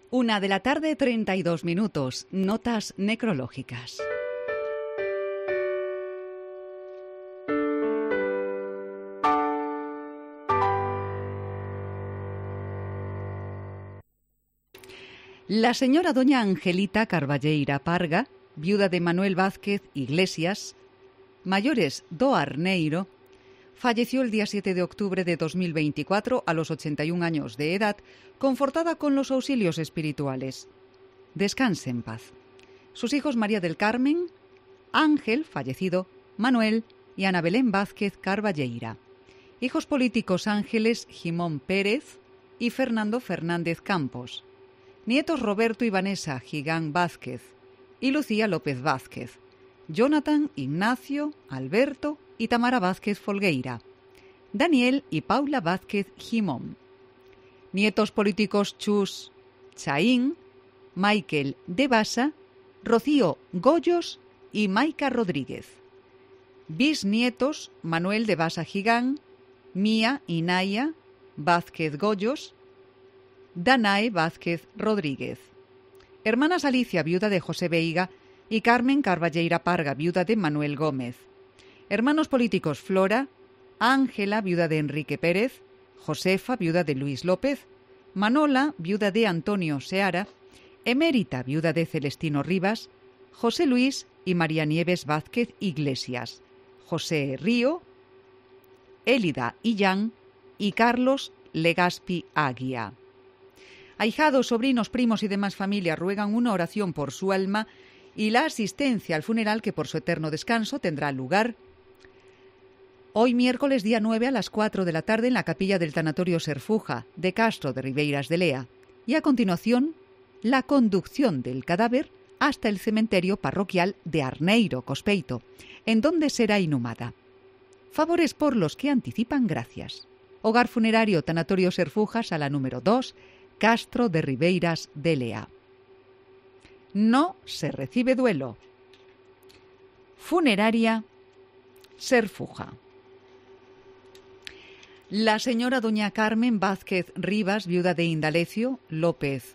1:32 p.m. Notas necrológicas. La señora doña Angelita Carballeira Parga, viuda de Manuel Vázquez Iglesias, mayores do Arneiro, falleció el día 7 de octubre de 2024 a los 81 años de edad, confortada con los auxilios espirituales. Descanse en paz. Sus hijos María del Carmen, Ángel, fallecido, Manuel y Ana Belén Vázquez Carballeira. Hijos políticos Ángeles Jimón Pérez y Fernando Fernández Campos. Nietos Roberto y Vanessa Gigán Vázquez y Lucía López Vázquez. Jonathan, Ignacio, Alberto y Tamara Vázquez Folgueira. Daniel y Paula Vázquez Jimón. Nietos políticos Chus Chaín, Michael de Basa, Rocío Goyos y Maica Rodríguez. Bisnietos Manuel de Basa Gigán, Mía y Naya Vázquez Goyos, Danae Vázquez Rodríguez. Hermanas Alicia, viuda de José Veiga, y Carmen Carballeira Parga, viuda de Manuel Gómez. Hermanos políticos Flora, Ángela, viuda de Enrique Pérez, Josefa, viuda de Luis López, Manola, viuda de Antonio Seara, Emérita, viuda de Celestino Rivas, José Luis y María Nieves Vázquez Iglesias, José Río, Élida Illán y Carlos Legaspi Aguía. Ahijados, sobrinos, primos y demás familia ruegan una oración por su alma y la asistencia al funeral que por su eterno descanso tendrá lugar hoy miércoles día 9 a las 4 de la tarde en la capilla del Tanatorio Serfuja de Castro de Ribeiras de Lea y a continuación la conducción del cadáver hasta el cementerio parroquial de Arneiro, Cospeito, en donde será inhumada. Favores por los que anticipan gracias. Hogar funerario Tanatorio Serfuja, sala número 2, Castro de Ribeiras de Lea. No se recibe duelo. Funeraria Serfuja. La señora doña Carmen Vázquez Rivas, viuda de Indalecio López,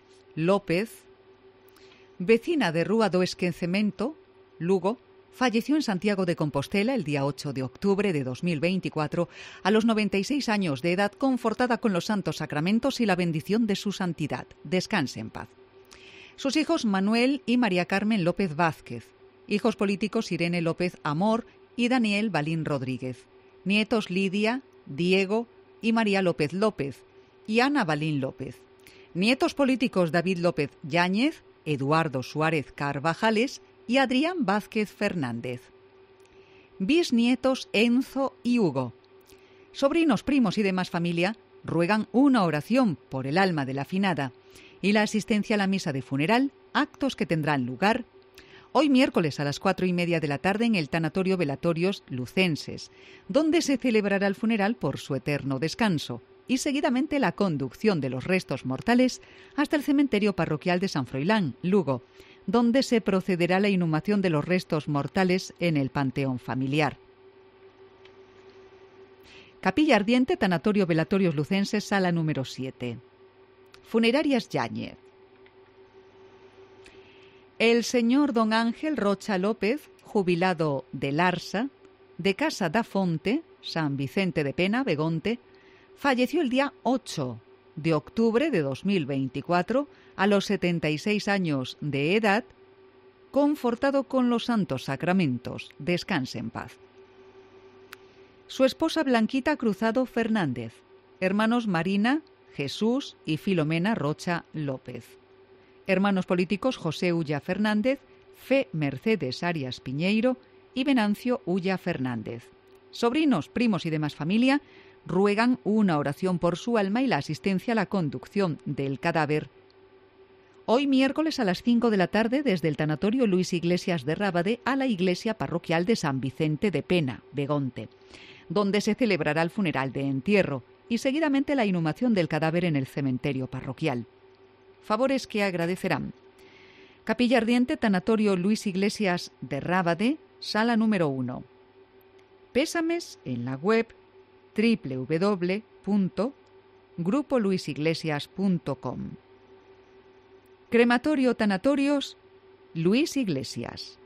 vecina de Rúa do Esquecemento, Lugo, falleció en Santiago de Compostela el día 8 de octubre de 2024 a los 96 años de edad, confortada con los santos sacramentos y la bendición de su santidad. Descanse en paz. Sus hijos Manuel y María Carmen López Vázquez. Hijos políticos Irene López Amor y Daniel Balín Rodríguez. Nietos Lidia, Diego y María López López y Ana Balín López. Nietos políticos David López Yáñez, Eduardo Suárez Carvajales y Adrián Vázquez Fernández. Bisnietos Enzo y Hugo. Sobrinos, primos y demás familia ruegan una oración por el alma de la finada y la asistencia a la misa de funeral, actos que tendrán lugar hoy miércoles a las 4:30 de la tarde en el Tanatorio Velatorios Lucenses, donde se celebrará el funeral por su eterno descanso y seguidamente la conducción de los restos mortales hasta el cementerio parroquial de San Froilán, Lugo, donde se procederá a la inhumación de los restos mortales en el panteón familiar. Capilla Ardiente, Tanatorio Velatorios Lucenses, sala número 7. Funerarias Yáñez. El señor don Ángel Rocha López, jubilado de Larsa, de Casa da Fonte, San Vicente de Pena, Begonte, falleció el día 8 de octubre de 2024 a los 76 años de edad, confortado con los santos sacramentos. Descanse en paz. Su esposa Blanquita Cruzado Fernández. Hermanos Marina, Jesús y Filomena Rocha López. Hermanos políticos José Ulla Fernández, Fe Mercedes Arias Piñeiro y Venancio Ulla Fernández. Sobrinos, primos y demás familia ruegan una oración por su alma y la asistencia a la conducción del cadáver hoy miércoles a las 5 de la tarde desde el Tanatorio Luis Iglesias de Rábade a la iglesia parroquial de San Vicente de Pena, Begonte, donde se celebrará el funeral de entierro y seguidamente la inhumación del cadáver en el cementerio parroquial. Favores que agradecerán. Capilla Ardiente, Tanatorio Luis Iglesias de Rábade, sala número 1. Pésames en la web www.grupoluisiglesias.com. Crematorio Tanatorios Luis Iglesias.